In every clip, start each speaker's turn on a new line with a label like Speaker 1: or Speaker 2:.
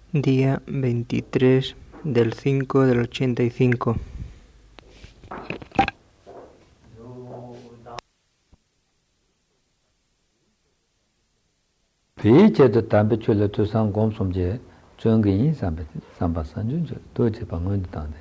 Speaker 1: Día 23 del 5 del 85.
Speaker 2: Piche de tambe chule tu sang gom somje chungi yin samba sanjun to che pangon de tande.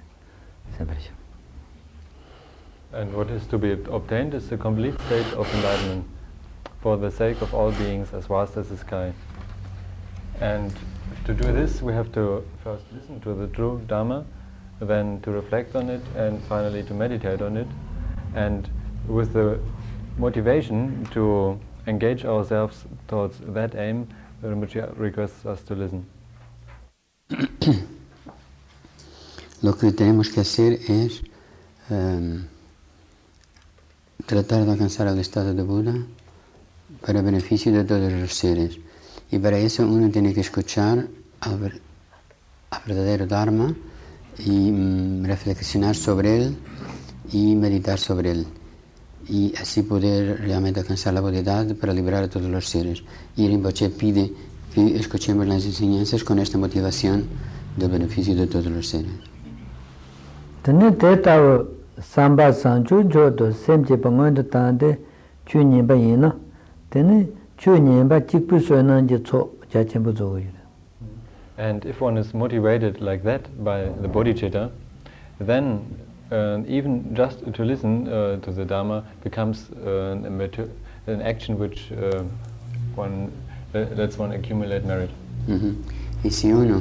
Speaker 3: And what is to be obtained is the complete state of enlightenment for the sake of all beings as vast as the sky. And to do this we have to first listen to the true Dharma, then to reflect on it, and finally to meditate on it. And with the motivation to engage ourselves towards that aim, the Rinpoche requests us to listen.
Speaker 4: Lo que tenemos que hacer es tratar de alcanzar el estado de Buda para beneficio de todos los seres. Y para eso uno tiene que escuchar al verdadero Dharma y reflexionar sobre él y meditar sobre él. Y así poder realmente alcanzar la bodhidad para liberar a todos los seres. Y Rinpoche pide que escuchemos las enseñanzas con esta motivación del beneficio de todos los seres.
Speaker 2: Samba sanju jodo semje bangon de tande chu nyen ba yin na tene chu nyen ba chikpu so nan je cho ja chen bu zo yi.
Speaker 3: And if one is motivated like that by the bodhicitta, then even just to listen to the Dharma becomes an action which lets one accumulate merit.
Speaker 4: Y si uno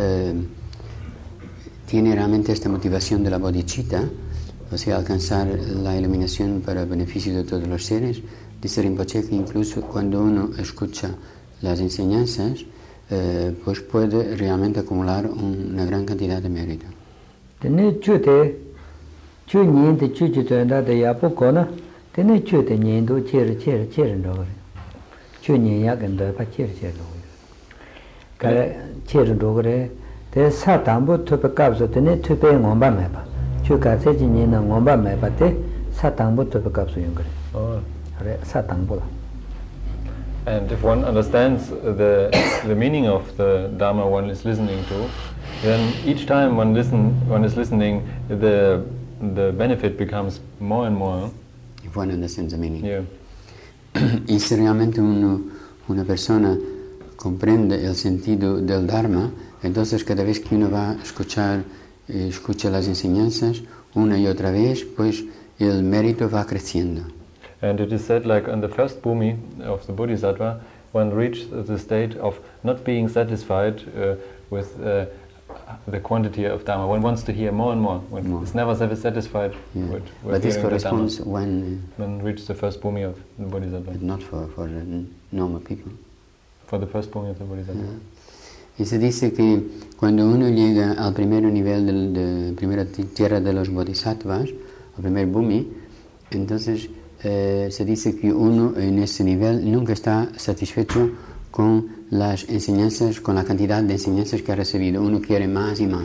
Speaker 4: tiene realmente esta motivación de la bodhicitta, o sea, alcanzar la iluminación para el beneficio de todos los seres, dice Rinpoche que incluso cuando uno escucha las enseñanzas, pues puede realmente acumular una gran cantidad de mérito.
Speaker 2: Tene chute chu nyen de chu chu da de ya po ko na tene chute nyen do che ro chu nyen ya gan da pa che ro ka che ro re de sa dang bo to pa ka so tene to pe ngom ba me ba chuka se jin na ngomba me ba te sa tang bo to ka so yung kare re sa tang bo la.
Speaker 3: And if one understands the meaning of the Dharma one is listening to, then each time one is listening, the benefit becomes more and more.
Speaker 4: If one understands the meaning.
Speaker 3: Yeah.
Speaker 4: Y si realmente una persona comprende el sentido del Dharma, entonces cada vez que uno va a escucha las enseñanzas una y otra vez, pues el mérito va creciendo.
Speaker 3: And it is said, like on the first bhumi of the Bodhisattva, one reached the state of not being satisfied with the quantity of Dharma. One wants to hear more and more. One is never satisfied with
Speaker 4: but this corresponds
Speaker 3: the
Speaker 4: when
Speaker 3: reaches the first bhumi of the Bodhisattva.
Speaker 4: But not for the normal people.
Speaker 3: For the first bhumi of the Bodhisattva.
Speaker 4: Y se dice que cuando uno llega al primer nivel de primera tierra de los bodhisattvas, al primer bhumi, entonces se dice que uno en ese nivel nunca está satisfecho con las enseñanzas, con la cantidad de enseñanzas que ha recibido. Uno quiere más y más.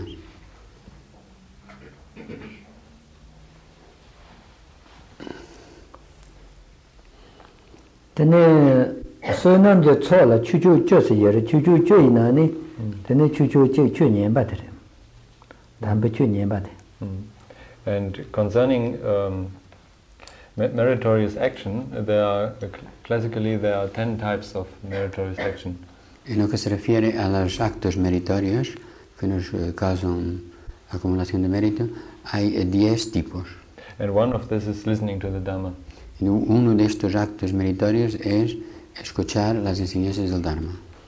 Speaker 2: Sonam je cho la chu chu jo se ye chu chu jo ina ni tene chu chu chu nyen ba de dan ba chu nyen ba de.
Speaker 3: And concerning meritorious action, classically there are 10 types of meritorious action.
Speaker 4: En lo que se refiere a los actos meritorios que nos causan acumulación de mérito, hay 10 tipos.
Speaker 3: And one of this is listening to the Dharma.
Speaker 4: Y uno de estos actos meritorios es escuchar las enseñanzas del Dharma.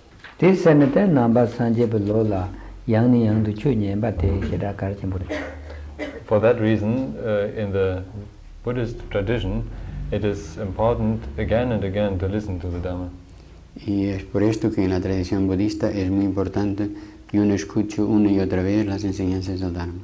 Speaker 3: For that reason, in the Buddhist tradition, it is important again and again to listen to the Dharma.
Speaker 4: Y es por esto que en la tradición budista es muy importante que uno escuche una y otra vez las enseñanzas del Dharma.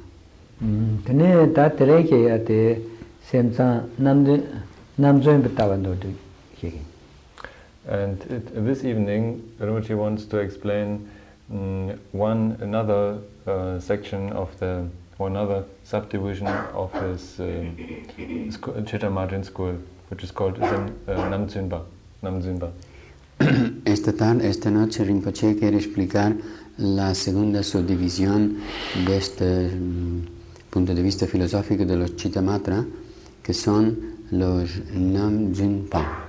Speaker 3: And this evening, Rinpoche wants to explain another section of another subdivision of this Chitta Martin school, which is called Namdzunpa.
Speaker 4: Esta noche Rinpoche quiere explicar la segunda subdivisión de este punto de vista filosófico de los Chittamatra, que son los Namjinpa.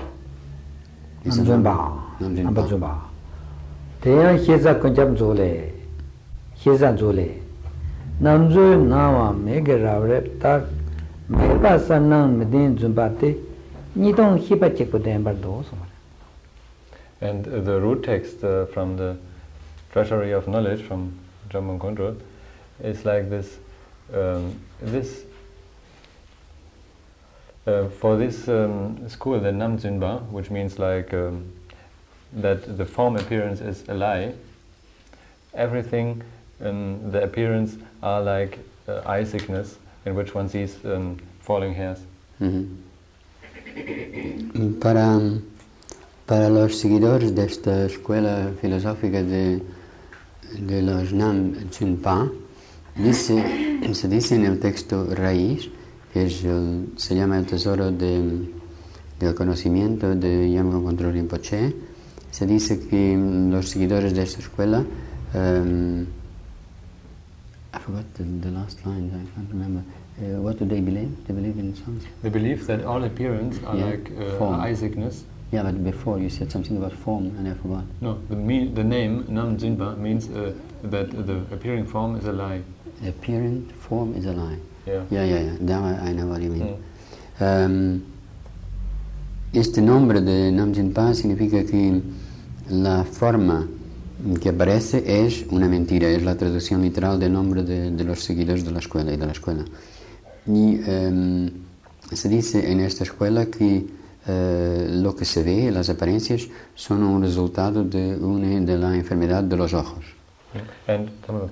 Speaker 2: Namjinpa. Teyan Hiza Kunjab Zole, Hiza Zole. Namzu Nawa Megaravre Tar Mega Sanang Medin Zumbate, Nidong Hipa Chekudembar Dos.
Speaker 3: And the root text from the Treasury of Knowledge from Jamgon Kongtrul is like this. For this school, the Namjinpa, which means like that the form appearance is a lie. Everything in the appearance are like eye sickness, in which one sees falling hairs.
Speaker 4: Para los seguidores de esta escuela filosófica de los Namjinpa, se dice en el texto raíz, que se llama el tesoro del conocimiento de Jamgon Kongtrul Rinpoche, se dice que los seguidores de esta escuela, I forgot the last line, I can't remember. What do they believe? They believe in something.
Speaker 3: They believe that all appearance are like eye sickness.
Speaker 4: Yeah, but before you said something about form and I forgot.
Speaker 3: No, the name Namjinpa means that the appearing form is a lie.
Speaker 4: The appearing form is a lie.
Speaker 3: Yeah.
Speaker 4: Now I know what you mean. Este nombre de Namjinpa significa que la forma que aparece es una mentira, es la traducción literal del nombre de los seguidores de la escuela y de la escuela. Y se dice en esta escuela que lo que se ve, las apariencias, son un resultado de la enfermedad de los ojos.
Speaker 3: And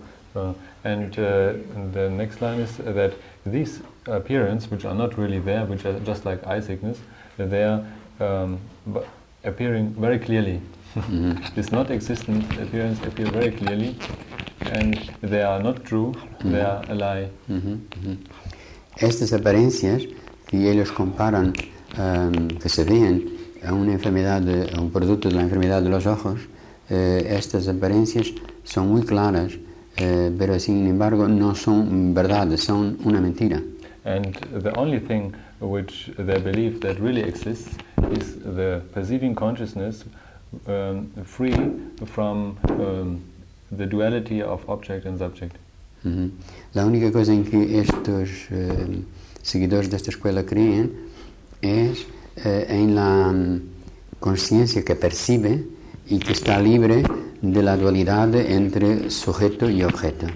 Speaker 3: the next line is that these appearances, which are not really there, which are just like eye sickness, they are appearing very clearly. This not existent appearance appear very clearly, and they are not true, they are a lie.
Speaker 4: Estas apariencias que ellos comparan, que se ven a una enfermedad, a un producto de la enfermedad de los ojos, estas apariencias son muy claras, pero sin embargo no son verdades, son una mentira.
Speaker 3: And the only thing which they believe that really exists is the perceiving consciousness, free from the duality of object and subject.
Speaker 4: La única cosa en que estos seguidores de esta escuela creen es en la conciencia que percibe y que está libre de la dualidad entre sujeto y objeto.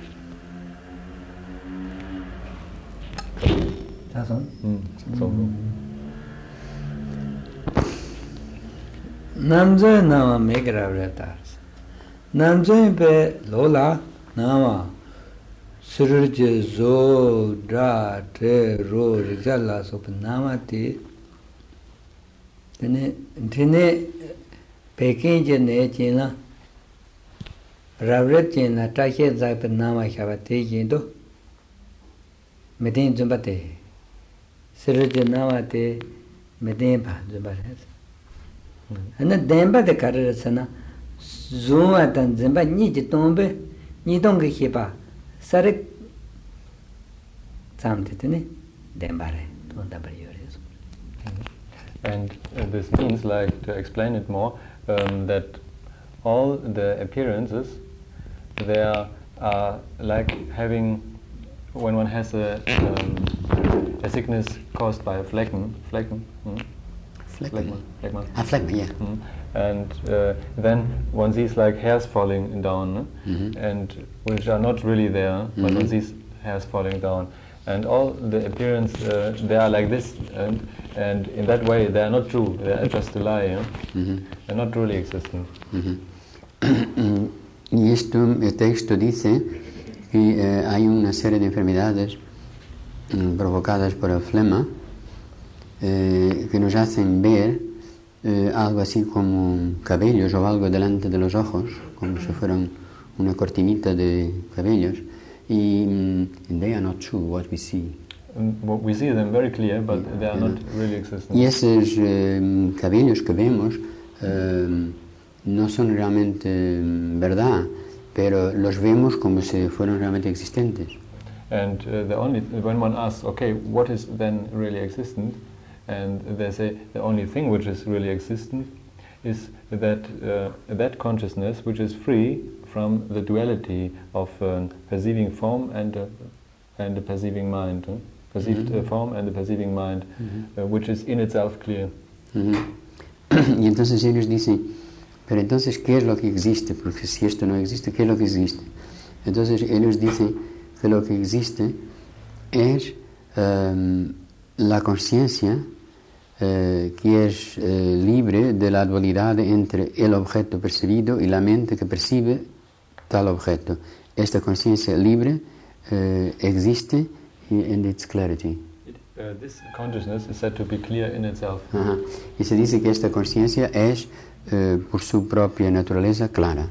Speaker 2: Namzoy nama megravrataras. Namzoy pe lola nama surje zo dra te ro rizala sop nama ti tene pekin je ne china ravret china tache zai pe nama khavate jindo medin zumbate surje nama te medin ba zumbate ana demba de karasana zuma tan zemba ni ji tombe ni dong ge ba sare samte tene demba re to da bar yores.
Speaker 3: And this means, like, to explain it more, that all the appearances, they are like having, when one has a sickness caused by a phlegm.
Speaker 4: Phlegma, yeah.
Speaker 3: And then one sees like hairs falling down, and which are not really there, but one sees hairs falling down. And all the appearance, they are like this, and in that way they are not true, they are just a lie, they're not truly existent.
Speaker 4: Y el texto dice que hay una serie de enfermedades provocadas por el flema que nos hacen ver algo así como cabellos o algo delante de los ojos, como si fueran una cortinita de cabellos, y they are not true, what we see.
Speaker 3: We see them very clear, but they are not really existent.
Speaker 4: Y esos cabellos que vemos no son realmente verdad, pero los vemos como si fueran realmente existentes.
Speaker 3: And when one asks, okay, what is then really existent? And they say the only thing which is really existent is that consciousness which is free from the duality of perceiving form and the perceiving mind, perceived form and the perceiving mind, which is in itself clear.
Speaker 4: Y entonces ellos dicen, pero entonces, ¿qué es lo que existe? Porque si esto no existe, ¿qué es lo que existe? Entonces ellos dicen que lo que existe es la conciencia que es libre de la dualidad entre el objeto percibido y la mente que percibe tal objeto. Esta conciencia libre existe in its clarity.
Speaker 3: This consciousness is said to be clear in itself.
Speaker 4: Y se dice que esta conciencia es por su propia naturaleza clara.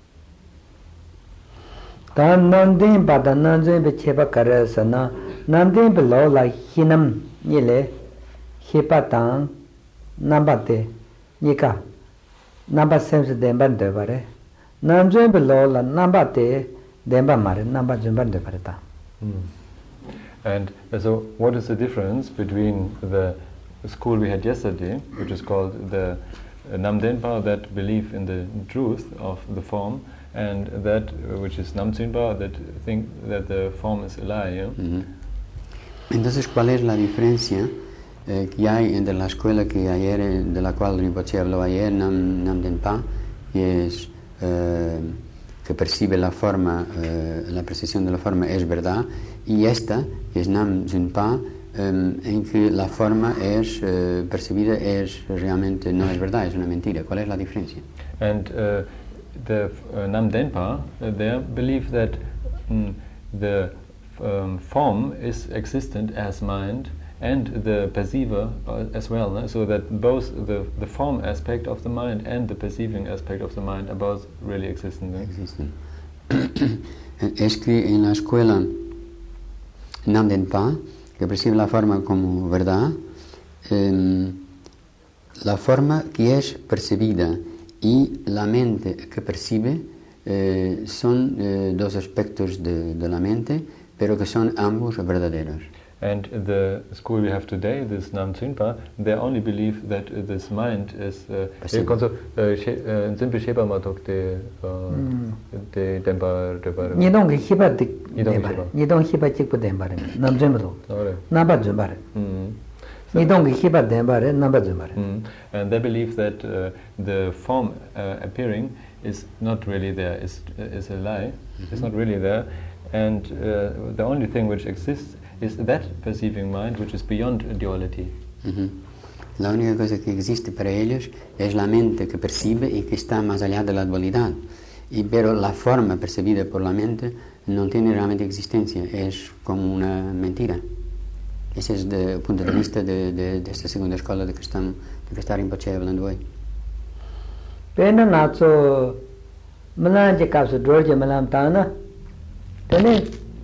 Speaker 2: Tan nandin bada nanzin be cheba karasana nandin below la hinam yele hipatang nambate nika namba sense demban de bare nanzin below la nambate demba mare namba jumban de bare ta.
Speaker 3: And so what is the difference between the school we had yesterday, which is called the Namdenpa, that believe in the truth of the form, and that which is Namtsinpa, that think that the form is a lie? Yeah?
Speaker 4: Entonces, ¿cuál es la diferencia que hay entre la escuela que ayer, de la cual Rinpoche habló ayer, Namdenpa, que es que percibe la forma, la percepción de la forma es verdad, y esta, que es Namtsinpa, en que la forma es percibida es realmente no es verdad, es una mentira? ¿Cuál es la diferencia?
Speaker 3: And the Namdenpa, they believe that the form is existent as mind and the perceiver as well, so that both the form aspect of the mind and the perceiving aspect of the mind are both really existent.
Speaker 4: Existen. Es que en la escuela Namdenpa, que percibe la forma como verdad, la forma que es percibida y la mente que percibe son dos aspectos de la mente, pero que son ambos verdaderos.
Speaker 3: And the school we have today, this Namtsinpa, they only believe that this mind is
Speaker 2: Nidong hiba dik nidong hiba chikpa dembare namjemdo namba jumbare nidong hiba dembare namba jumbare.
Speaker 3: And they believe that the form appearing is not really there, is a lie, it's not really there, and the only thing which exists is that perceiving mind which is beyond duality.
Speaker 4: La única cosa que existe para ellos es la mente que percibe y que está más allá de la dualidad. Pero la forma percibida por la mente no tiene realmente existencia, es como una mentira. Ese es el punto de vista de esta segunda escuela de que está Rinpoche hablando hoy.
Speaker 2: Pena nazo malanje kapsu dorje malam tana tene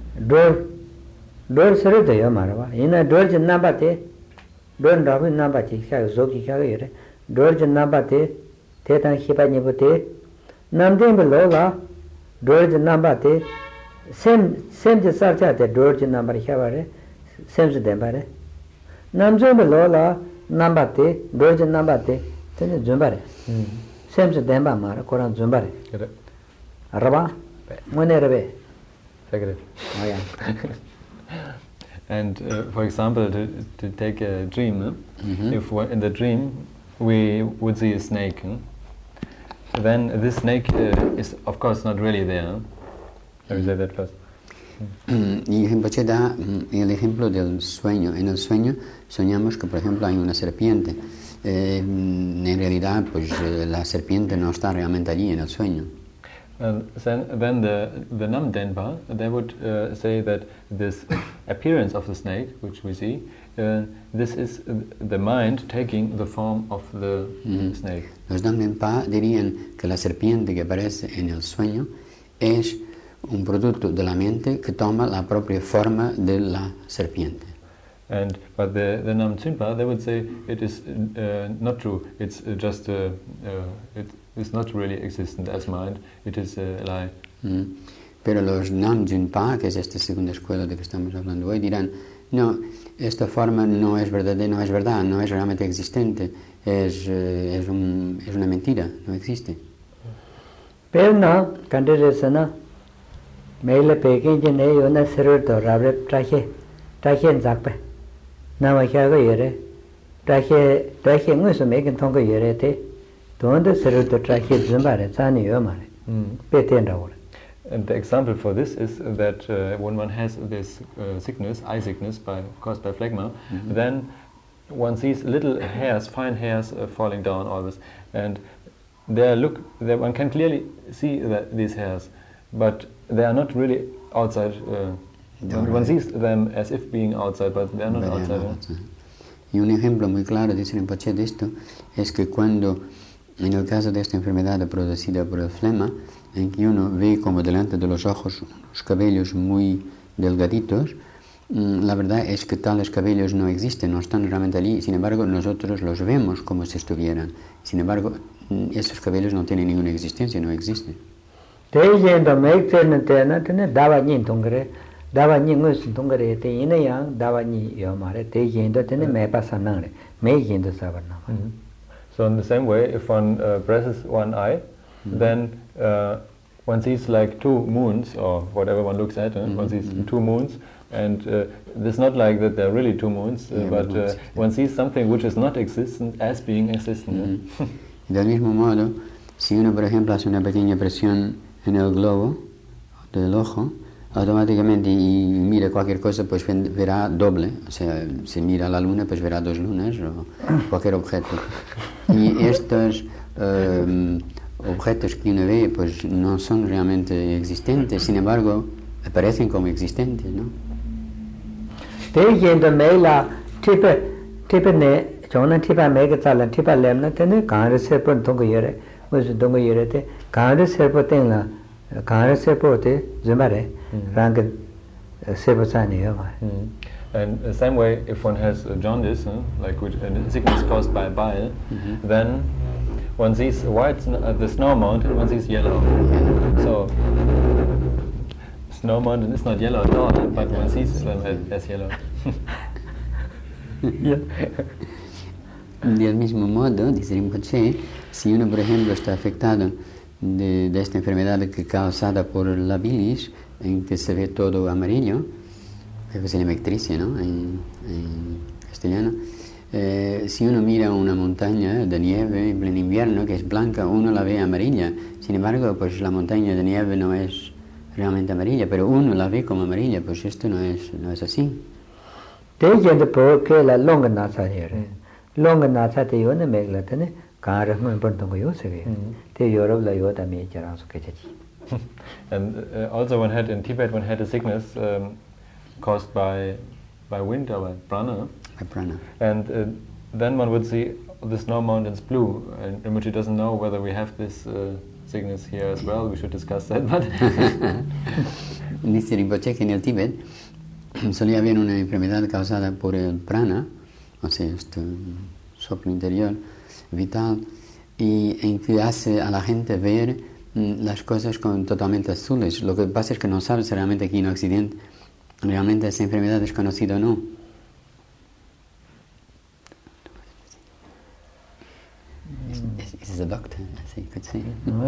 Speaker 2: dor sere de yamarwa ina dorje nabate don rabu nabate kya zoki kya yere dorje nabate tetan hipa nibote namden belola dorje nabate sem je sarcha de dorje nabar khabare sem je dembare namjo belola nabate dorje nabate tene jumbare sem je demba mara koran jumbare araba mone rebe
Speaker 3: Second.
Speaker 2: oh yeah.
Speaker 3: And for example, to take a dream, if in the dream we would see a snake, then this snake is of course not really there. Let me say that first.
Speaker 4: Y Rinpoche da el ejemplo del sueño. En el sueño soñamos que, por ejemplo, hay una serpiente. En realidad, pues la serpiente no está realmente allí en el sueño.
Speaker 3: Then the Namdenpa, they would say that this appearance of the snake, which we see, this is the mind taking the form of the snake.
Speaker 4: Los Namdenpa dirían que la serpiente que aparece en el sueño es un producto de la mente que toma la propia forma de la serpiente.
Speaker 3: But the Namtsinpa, they would say it is not true. It's just is not really existent as mind, it is a lie.
Speaker 4: Pero los Namjunpa, que es esta segunda escuela de que estamos hablando hoy, dirán, no, esta forma no es verdadera, no es verdad, no es realmente existente, es una mentira, no existe.
Speaker 2: Pero no, cuando resona, me le pegué en ello una cerveza rabre traje en zakpe. No me hago yere, traje no es me que tengo yere te, donde cerveza traje zumbare, zani yo mare, peten ahora.
Speaker 3: And the example for this is that when one has this sickness, eye sickness caused by phlegma, then one sees little hairs, fine hairs falling down always, and one can clearly see these hairs, but they are not really outside. One sees them as if being outside, but they are not outside.
Speaker 4: Y un ejemplo muy claro, dice Rinpoche, de esto es que cuando, en el caso de esta enfermedad producida por el flema, en que uno ve como delante de los ojos los cabellos muy delgaditos, la verdad es que tales cabellos no existen, no están realmente allí, sin embargo nosotros los vemos como si estuvieran, sin embargo esos cabellos no tienen ninguna existencia, no existen.
Speaker 3: So in the same way, if one presses one eye, then one sees like two moons, or whatever one looks at, one sees two moons, and it's not like that there are really two moons, but one sees something which is not existent as being existent.
Speaker 4: Del mismo modo, si uno, por ejemplo, hace una pequeña presión en el globo del ojo, automáticamente y mira cualquier cosa, pues verá doble. O sea, si mira la luna, pues verá dos lunas o cualquier objeto. Y estos objetos que uno ve, pues no son realmente existentes, sin embargo, aparecen como existentes, ¿no?
Speaker 3: And the same way, if one has jaundice, like a sickness caused by bile, then one sees white, the snow mountain, one sees yellow. So, snow mountain is not yellow at all, but one sees them as yellow.
Speaker 4: Del mismo modo, dice Rinpoche, si uno, por ejemplo, está afectado de esta enfermedad que causada por la bilis, en que se ve todo amarillo, que se llama ictricia, ¿no?, en castellano, si uno mira una montaña de nieve en pleno invierno que es blanca, uno la ve amarilla. Sin embargo, pues la montaña de nieve no es realmente amarilla, pero uno la ve como amarilla, pues esto no es así.
Speaker 3: And also one had in Tibet, one had a sickness caused by wind or by prana. And then one would see the snow mountains blue, and Rinpoche doesn't know whether we have this sickness here as well. We should discuss that. But
Speaker 4: dice Rinpoche que en el Tíbet solía haber una enfermedad causada por el prana, o sea, este soplo interior vital, y en que hace a la gente ver las cosas totalmente azules. Lo que pasa es que no sabe si realmente aquí en Occidente realmente esa enfermedad es conocida o no. Is a doctor, as you could say.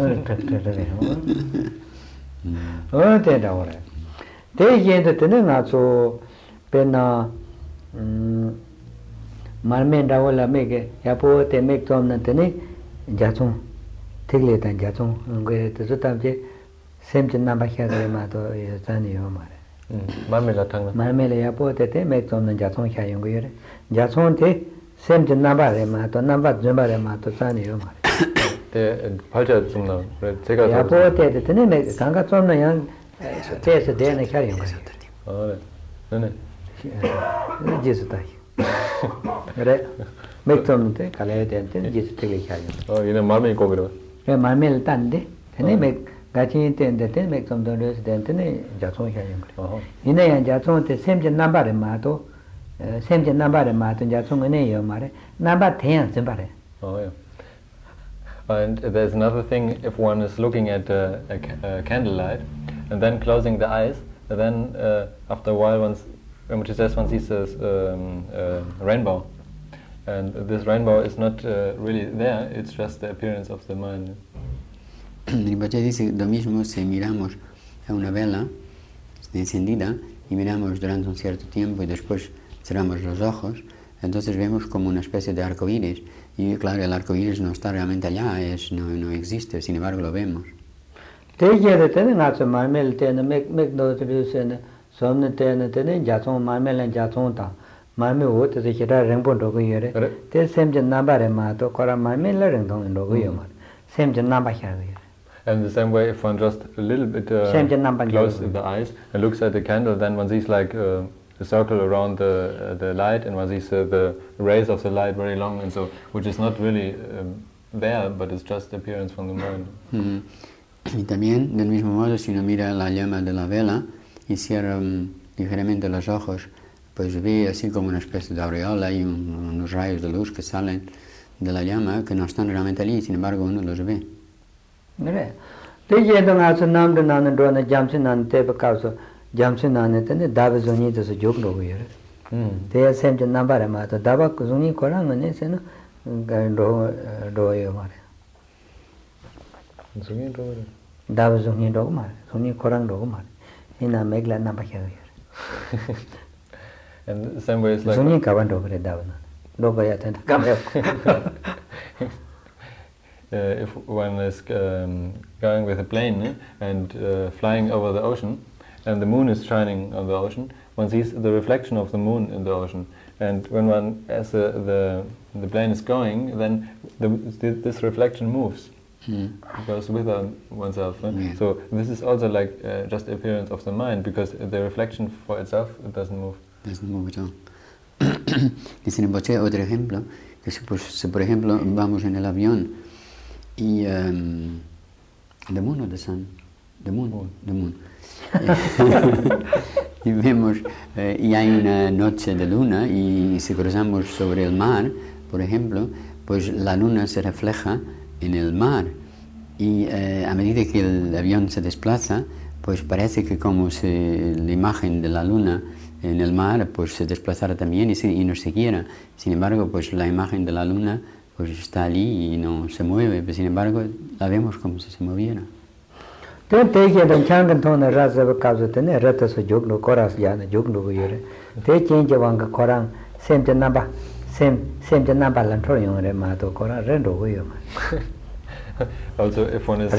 Speaker 3: Marmela tangna.
Speaker 2: Marmela ya po te mek tom na jason kha yung yore. Jason te sem jen namba re ma to namba jamba re ma to san yo ma.
Speaker 3: Te palcha tsumna, tega
Speaker 2: ya po te ne mek ganga tom na yang te se de na kha yung.
Speaker 3: Ne.
Speaker 2: Jesu ta. Re mek tom te kale de jesu te le kha yung.
Speaker 3: Ina marmel ko biro.
Speaker 2: Marmel tan de ne mek 가치 때인데 mek tom don res den ne jason kha yung. Ina yang jason te sem jen namba re ma to semje namba re ma to jason ne yo ma re namba ten jamba re.
Speaker 3: And there's another thing, if one is looking at a candlelight and then closing the eyes, then after a while one sees a rainbow. And this rainbow is not really there, it's just the appearance of the mind.
Speaker 4: Rinpoche dice lo mismo si miramos a una vela encendida y miramos durante un cierto tiempo y después cerramos los ojos, entonces vemos como una especie de arco iris. Y claro, el arco iris no está realmente allá, no existe, sin embargo lo vemos.
Speaker 3: And the same way, if one just a little bit closes the eyes and looks at the candle, then one sees like a circle around the light, and one sees the rays of the light very long, and so which is not really there, but it's just appearance from the mind.
Speaker 4: Y también, del mismo modo, si uno mira la llama de la vela y cierra ligeramente los ojos, pues ve así como una especie de aureola y unos rayos de luz que salen de la llama que no están realmente allí, sin embargo uno los ve.
Speaker 3: And the same way is like if one is going with a plane and flying over the ocean, and the moon is shining on the ocean, one sees the reflection of the moon in the ocean. And when one, as the plane is going, then this reflection moves. Goes with oneself.
Speaker 4: Yeah.
Speaker 3: So this is also like just appearance of the mind, because the reflection for itself, it doesn't move.
Speaker 4: Doesn't move at all. Dice Rinpoche otro ejemplo, que si por ejemplo vamos en el avión y the moon or the sun? The moon. Y vemos y hay una noche de luna y si cruzamos sobre el mar, por ejemplo, pues la luna se refleja en el mar y a medida que el avión se desplaza, pues parece que como si la imagen de la luna en el mar pues se desplazara también y nos siguiera. Sin embargo, pues la imagen de la luna pues está allí y no se mueve, pero sin embargo la vemos como si se moviera.
Speaker 3: Also, if one is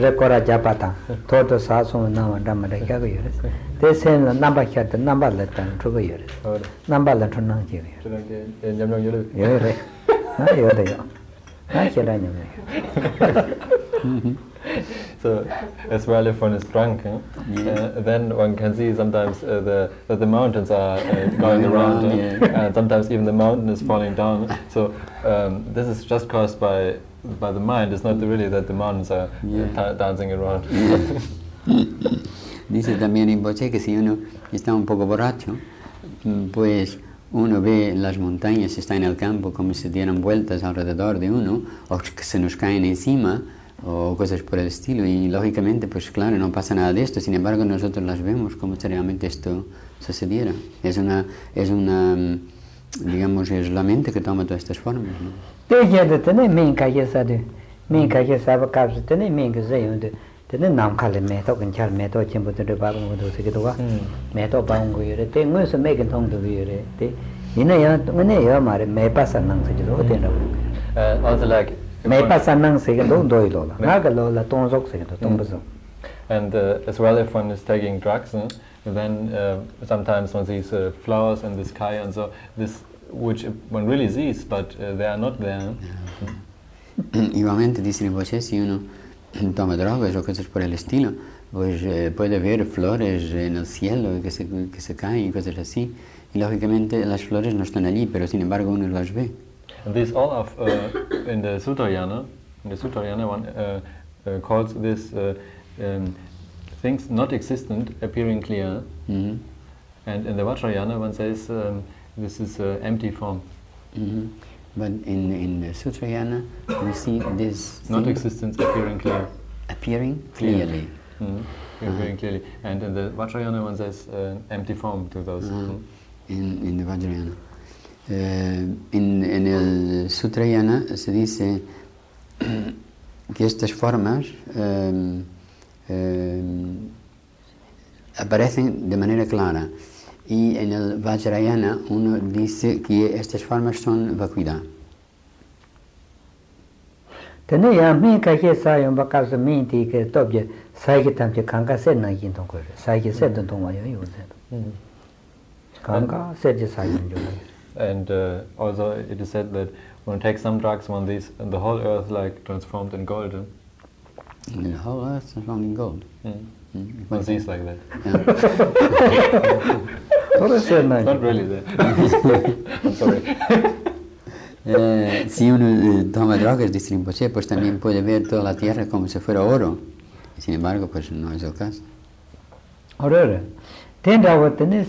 Speaker 3: so as well, if one is drunk, then one can see sometimes that the mountains are going around, and sometimes even the mountain is falling down. So this is just caused by the mind. It's not really that the mountains are dancing around.
Speaker 4: Dice también Rinpoche que si uno está un poco borracho, pues uno ve las montañas, está en el campo, como si dieran vueltas alrededor de uno, o que se nos caen encima, o cosas por el estilo, y lógicamente, pues claro, no pasa nada de esto, sin embargo nosotros las vemos como si realmente esto sucediera. Es una digamos, es la mente que toma todas estas formas, ¿no?
Speaker 3: Also like and as well, if one is taking drugs, then sometimes one sees flowers in the sky, and so this, which one really sees, but they are not there.
Speaker 4: Igualmente, dice Rinpoche, si uno toma drogas o cosas por el estilo, pues puede ver flores en el cielo que se caen y cosas así, y lógicamente las flores no están allí, pero sin embargo uno las ve.
Speaker 3: And these all of in the Sutrayana, one calls this things not existent appearing clear, and in the Vajrayana one says this is empty form.
Speaker 4: But in the Sutrayana, we see this
Speaker 3: Not
Speaker 4: thing
Speaker 3: existence appearing clear.
Speaker 4: appearing clearly.
Speaker 3: Appearing clearly. And in the Vajrayana one says empty form to those.
Speaker 4: In the Vajrayana. En el Sutrayana se dice que estas formas aparecen de manera clara, y en el Vajrayana uno dice que estas formas son vacuidad.
Speaker 2: Tene ya mi ka ke sa yon ba ka sa mi ti ke top je sai ke tam je kan ka set na yin tong ko re sai ke set don tong wa yo yo se kan ka set je sai yin jo.
Speaker 3: And also it is said that when one takes some drugs, the whole earth like transformed in gold.
Speaker 4: The whole earth is transformed in gold.
Speaker 3: One sees like that. Not really there. I'm sorry.
Speaker 4: Si uno toma drogas, dice Rinpoche, pues también puede ver toda la tierra como si fuera oro. Sin embargo, pues no es el caso.
Speaker 2: Ahora, tenda wo tene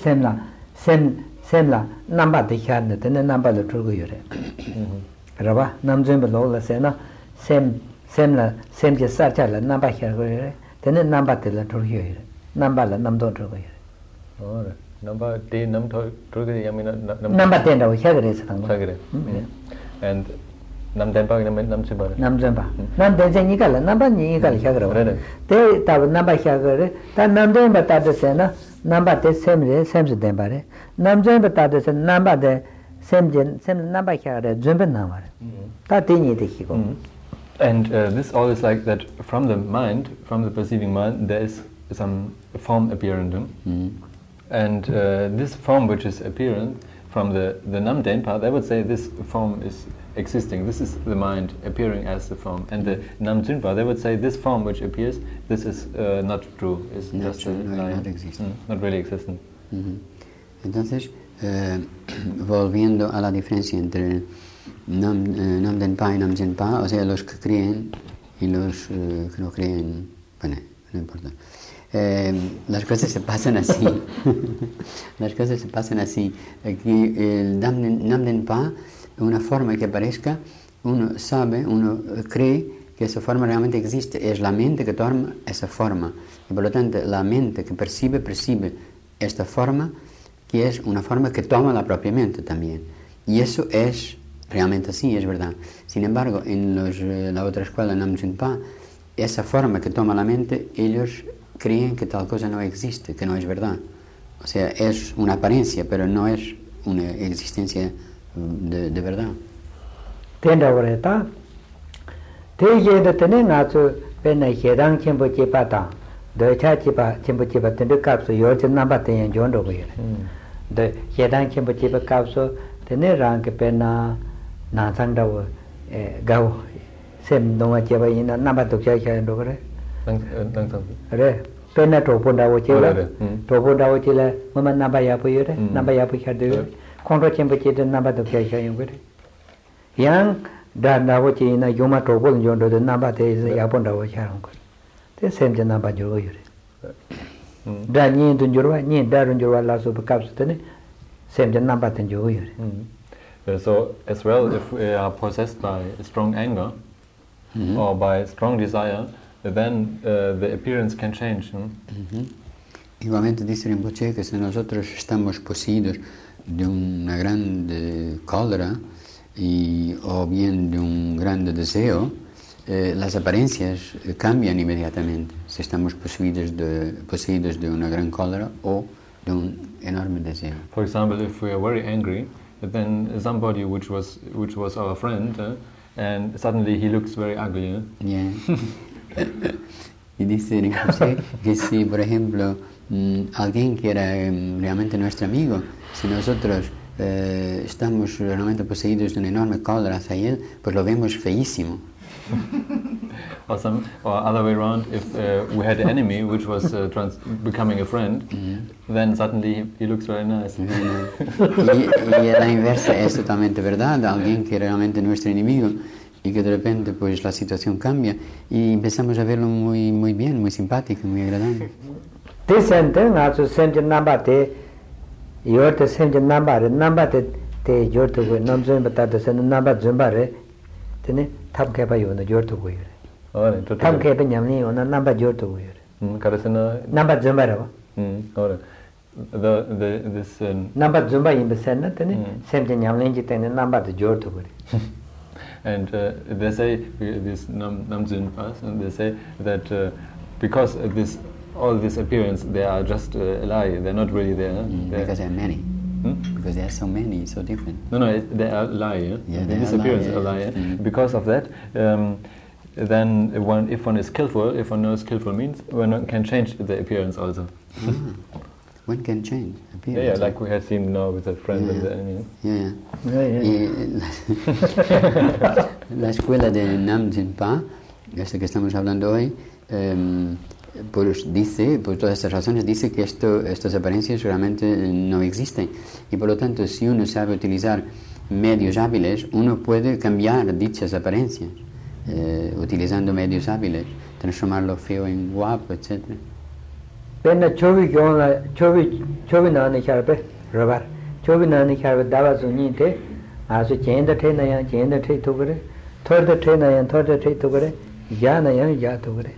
Speaker 2: semla namba de khan tene namba de turgo yore. Raba namjen ba lo la sena semla je sa cha la namba khan go yore. Tene namba de la turgo yore. Namba la nam do turgo yore.
Speaker 3: Ora, namba de nam turgo yamina
Speaker 2: namba tenda wo khagre sa tang.
Speaker 3: Khagre. And nam denpa nam chimba.
Speaker 2: Nam denpa. Nam den ni kala namba ni kala khagre. Te ta namba khagre ta nam denpa ta de sena namba te semre semse denpa re. Nam denpa ta de sena namba de sem namba khagre jumbe namare. Ta te ni de ki ko.
Speaker 3: And this all is like that from the mind, from the perceiving mind, there is some form appearing. And this form which is appearing from the Nam Denpa, they would say this form is existing. This is the mind appearing as the form. And the Nam Jinpa, they would say this form which appears, this is not true. It's
Speaker 4: Not
Speaker 3: just
Speaker 4: true,
Speaker 3: a lie.
Speaker 4: not existent.
Speaker 3: Not really existent.
Speaker 4: Entonces, volviendo a la diferencia entre Nam Denpa y Nam Jinpa, o sea, los que creen y los que no creen, bueno, no importa. Las cosas se pasan así. Las cosas se pasan así. Aquí el Nam Denpa, una forma que aparezca, uno sabe, uno cree que esa forma realmente existe. Es la mente que toma esa forma. Y por lo tanto, la mente que percibe esta forma, que es una forma que toma la propia mente también. Y eso es realmente así, es verdad. Sin embargo, en la otra escuela, Nam Jinpa, esa forma que toma la mente, ellos creen que tal cosa no existe, que no es verdad. O sea, es una apariencia, pero no es una existencia de verdad.
Speaker 2: Tenda voreta te ye de tene na zu pena hedang chembo chepa ta de cha chepa chembo chepa tende kap so yo chen namba ten jon do ge de hedang chembo chepa kap so tene rang ke pena na sang da wo ga sem no ma chepa yin namba to cha cha do ge re pena to pon da wo che la to pon da wo che la ma namba ya pu yo de namba ya pu kha de khon ro chembo che de namba to cha cha yo ge yang dan da wo chi na yoma to bo njon do na ba te ya pon da wo cha rong ko te sem je na ba jo yo re da ni dun jo wa ni da dun jo wa la so ba kap se ne sem je na ba ten jo yo re.
Speaker 3: So as well, if we are possessed by strong anger or by strong desire, then the appearance can change.
Speaker 4: Igualmente dice Rinpoche que si nosotros estamos poseídos de una grande cólera o bien de un grande deseo, las apariencias cambian inmediatamente. Si estamos poseídos de una gran cólera o de un enorme deseo.
Speaker 3: For example, if we are very angry, then somebody which was our friend, and suddenly he looks very ugly.
Speaker 4: Yeah. Y dice Rinpoche que si, por ejemplo, alguien que era realmente nuestro amigo, si nosotros estamos realmente poseídos de una enorme cólera hacia él, pues lo vemos feísimo.
Speaker 3: Or other way around, if we had an enemy which was becoming a friend, then suddenly he looks very nice.
Speaker 4: Y la inversa es totalmente verdad. Alguien que era realmente nuestro enemigo y que de repente pues la situación cambia y empezamos a verlo muy, muy bien, muy simpático, muy agradable.
Speaker 2: Te sente na su sente namba te yo te sente namba te te jorto go namzon batata sen namba zumbare tene tabke ba yo no jorto go yore
Speaker 3: Ora, tutto.
Speaker 2: tabke be nyamni ona namba jorto go yore
Speaker 3: Karasana.
Speaker 2: namba zumbare ba
Speaker 3: Ora. This
Speaker 2: namba zumba imbe sen tene semje nyamlen ji tene namba de jorto go
Speaker 3: and they say this Namjun pass, and they say that because all this appearance, they are just a lie. They're not really there.
Speaker 4: Because there are many. Because there are so many, so different.
Speaker 3: No, they are a lie.
Speaker 4: Yeah,
Speaker 3: this appearance is a lie. Because of that, then if one is skillful, if one knows skillful means, one can change the appearance also.
Speaker 4: One can change appearance.
Speaker 3: Yeah, like we had seen now with a friend.
Speaker 4: La escuela de Namjin Pa, esta que estamos hablando hoy, pues dice, por todas estas razones, dice que estas apariencias realmente no existen. Y por lo tanto, si uno sabe utilizar medios hábiles, uno puede cambiar dichas apariencias, utilizando medios hábiles, transformar lo feo en guapo, etc.
Speaker 2: Pena chobi nani charpe robar chobi nani charpe dava suni te asu chenda te na ya chenda te to gre thorda te na ya thorda te to gre ya na ya to gre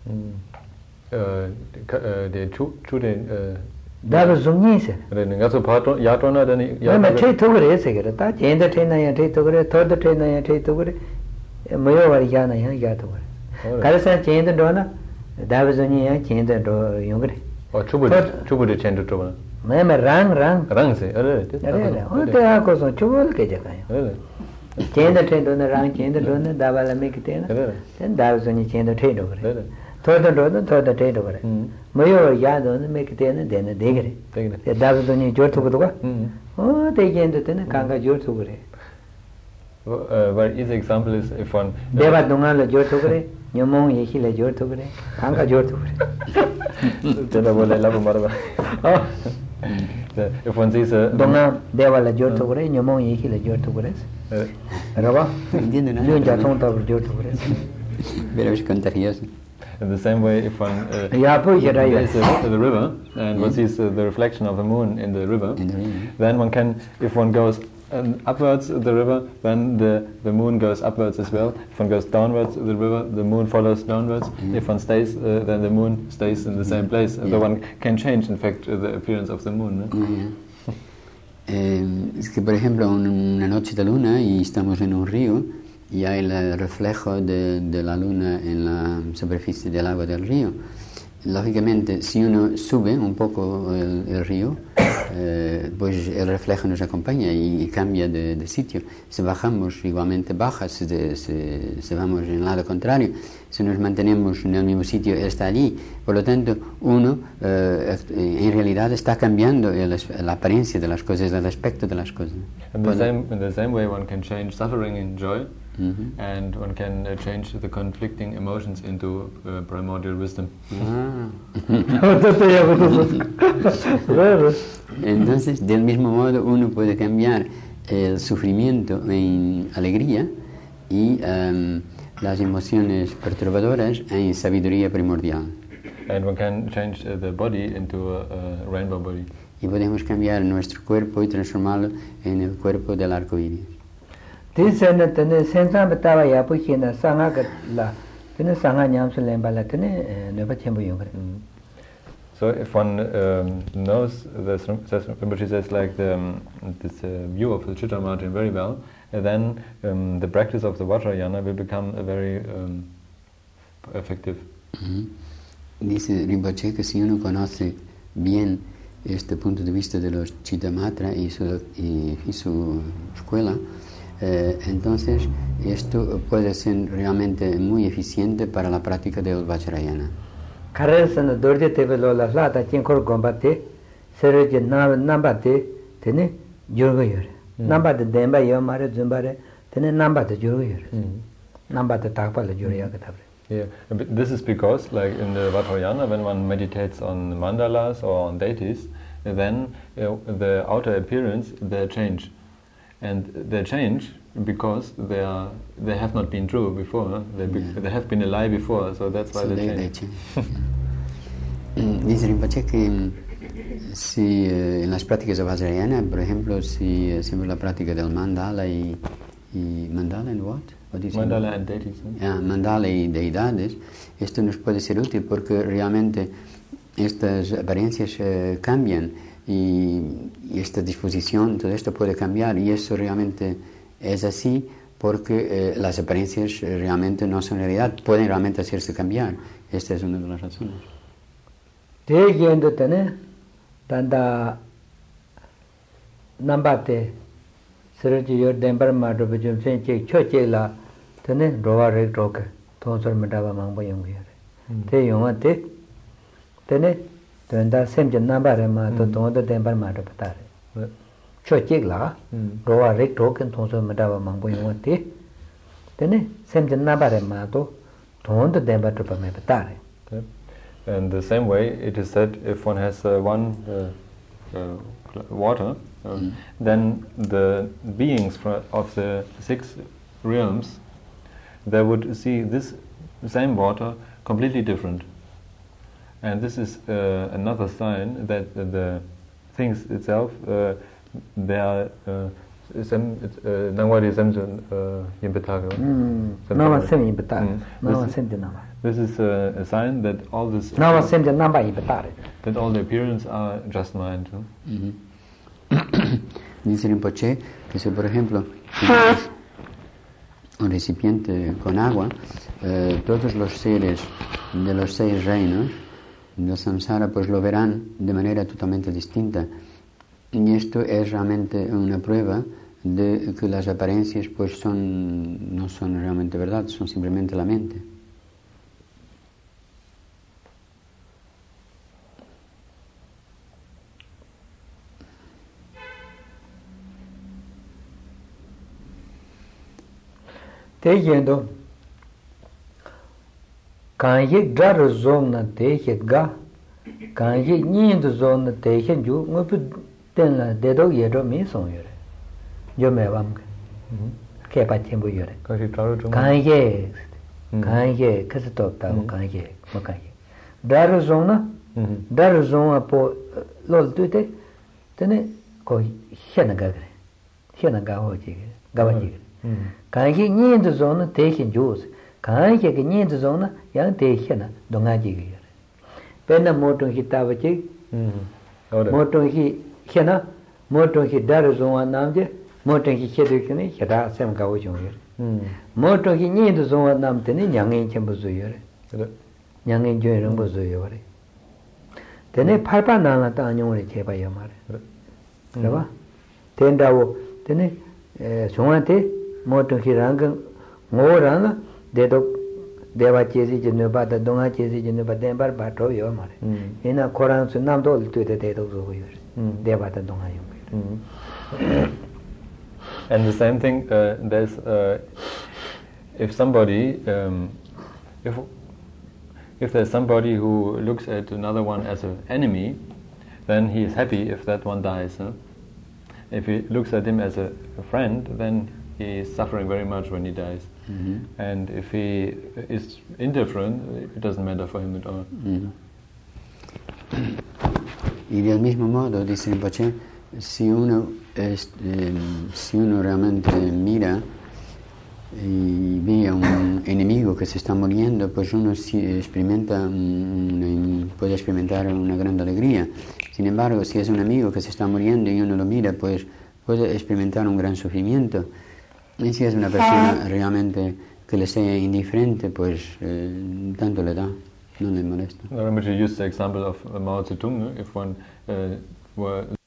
Speaker 3: Der Chuden
Speaker 2: dava suni se
Speaker 3: Gaso Pato Yatona then
Speaker 2: ma te to gre se gre ta chenda te na ya te to gre thorda te na ya te to gre mayo war ya na ya to gre karasa chenda do na dava suni ya chenda do yongre
Speaker 3: or chubu de chenda to
Speaker 2: मैं रंग
Speaker 3: से
Speaker 2: अरे वो तो आको सो चुबल के जगह है चेंद ठे दोने रंग चेंद दोने दावाला में किते ना तेन दाव सुनी चेंद ठे दो करे थोड़ा ठे दो करे मयो याद होने में किते ना देने देख रहे ते दाव सुनी जोर तो को ओ ते चेंद ते ना कांगा जोर तो करे
Speaker 3: very easy example is if one
Speaker 2: देवा दोंगा ले जोर तो करे न्योमों ये ही ले जोर तो करे कांगा जोर तो करे
Speaker 3: तेरा बोले ला मारवा if one sees a
Speaker 2: donga deva la jor to gore nyomo yi ki la jor to gore raba
Speaker 4: entiende nada
Speaker 2: yo ya ton ta jor to gore
Speaker 4: pero es contagioso.
Speaker 3: In the same way, if one
Speaker 2: there's
Speaker 3: the river and one sees the reflection of the moon in the river, then one can, if one goes upwards the river, then the moon goes upwards as well. If one goes downwards the river, the moon follows downwards. If one stays, then the moon stays in the same place. So one can change, in fact, the appearance of the moon.
Speaker 4: Es que, por ejemplo, una noche de luna y estamos en un río y hay el reflejo de la luna en la superficie del agua del río. Lógicamente, si uno sube un poco el río, pues el reflejo nos acompaña y cambia de sitio. Si bajamos, igualmente baja, si vamos en el lado contrario, si nos mantenemos en el mismo sitio, él está allí. Por lo tanto, uno en realidad está cambiando la apariencia de las cosas, el aspecto de las cosas.
Speaker 3: In the same way, one can change suffering in joy, and one can change the conflicting emotions into primordial wisdom.
Speaker 4: Entonces, del mismo modo, uno puede cambiar el sufrimiento en alegría y las emociones perturbadoras en sabiduría primordial.
Speaker 3: And one can change the body into a rainbow body.
Speaker 4: Y podemos cambiar nuestro cuerpo y transformarlo en el cuerpo del arco iris.
Speaker 3: So if one knows this, Rinpoche says, like this view of the Chitta Martin very well, then the practice of the Vajrayana will become very effective.
Speaker 4: Dice Rinpoche que si uno conoce bien este punto de vista de los Chittamatra y su escuela, entonces esto puede ser realmente muy eficiente para la práctica del Vajrayana.
Speaker 2: Karasana dorde tebe lola lata chinkor gombate sereje nambate tene jurgo yore nambate demba yo mare zumbare tene nambate jurgo yore nambate takpa la jurya katabre.
Speaker 3: Yeah, this is because, like in the Vajrayana, when one meditates on mandalas or on deities, then the outer appearance, they change. And they change because they have not been true before. They have been a lie before, so that's why they change.
Speaker 4: Dice Rinpoche que Si en las prácticas de Vajrayana, por ejemplo, si hacemos la práctica del mandala y mandala and what?
Speaker 3: Mandala and deities.
Speaker 4: Mandala y deidades, esto nos puede ser útil porque realmente estas apariencias cambian y esta disposición, todo esto puede cambiar y eso realmente es así porque las apariencias realmente no son realidad, pueden realmente hacerse cambiar. Esta es una de las razones.
Speaker 2: Tanda nambate serji yor dembar ma do bejum sen che choche la tene rowa re roke tonsor mandaba mangbo yong yare te yong te tene tanda semje nambare ma to tonda dembar ma do patare choche la rowa re roke tonsor mandaba mangbo yong te tene semje nambare ma to tonda dembar do patare.
Speaker 3: And the same way, it is said if one has water, then the beings of the 6 realms, they would see this same water completely different. And this is another sign that the things itself, they are this is a sign that all this that all the appearances are just mind.
Speaker 4: Dice Rinpoche que si por ejemplo un recipiente con agua, todos los seres de los 6 reinos del samsara pues lo verán de manera totalmente distinta. Y esto es realmente una prueba de que las apariencias pues no son realmente verdad, son simplemente la mente.
Speaker 2: Te yendo kan yik dar zong na te yik ga kan yik nyin zong na te yik ju ngup ten la de do ye do mi song yore yo me bam ke pa chen bu yore kan ye ke se to ta kan ye ma kan ye dar zong na po lol tu te tene ko hena ga ho ji ga ba ji kanji nyin de zona tekin jus kanji ke nyin de zona yang tekena donga ji ge pena moto hitaba ji moto hi khena moto hi dar zona namje moto hi chedu kene hada sem ga wo jong ye moto hi nyin de zona nam tene nyang yin chen bu zu ye nyang yin jön rong bu zu ye re tene 팔pa na la ta nyong re che ba ya ma re ba tenda wo tene zona te moto hirang ngorana dedo deva chesi jinu ba da donga chesi jinu ba dembar ba to yo mare ina koran su nam do tu de dedo zo yo deva da donga yo.
Speaker 3: And the same thing there's if somebody if there's somebody who looks at another one as an enemy, then he is happy if that one dies. If he looks at him as a friend, then he is suffering very much when he dies. And if he is indifferent, it doesn't matter for him at all.
Speaker 4: Y del mismo modo, dice Rinpoche, si uno realmente mira y ve a un enemigo que se está muriendo, pues uno puede experimentar una gran alegría. Sin embargo, si es un amigo que se está muriendo y uno lo mira, pues puede experimentar un gran sufrimiento. Y si es una persona realmente que le sea indiferente, pues tanto le da, no le molesta.
Speaker 3: I remember you used the example of Mao Zedong. If one were